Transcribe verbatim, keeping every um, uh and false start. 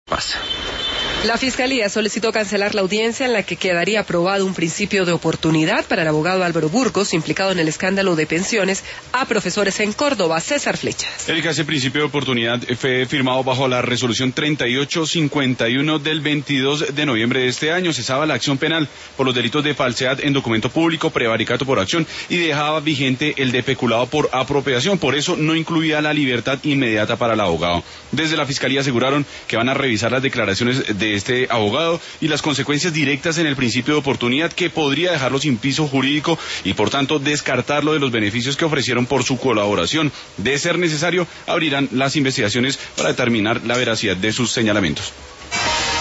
Pasa. La Fiscalía solicitó cancelar la audiencia en la que quedaría aprobado un principio de oportunidad para el abogado Álvaro Burgos, implicado en el escándalo de pensiones a profesores en Córdoba. César Flechas. Erika, ese principio de oportunidad fue firmado bajo la resolución treinta y ocho cincuenta y uno del veintidós de noviembre de este año. Cesaba la acción penal por los delitos de falsedad en documento público, prevaricato por acción y dejaba vigente el de peculado por apropiación. Por eso no incluía la libertad inmediata para el abogado. Desde la Fiscalía aseguraron que van a revisar las declaraciones de este abogado y las consecuencias directas en el principio de oportunidad que podría dejarlo sin piso jurídico y por tanto descartarlo de los beneficios que ofrecieron por su colaboración. De ser necesario, abrirán las investigaciones para determinar la veracidad de sus señalamientos.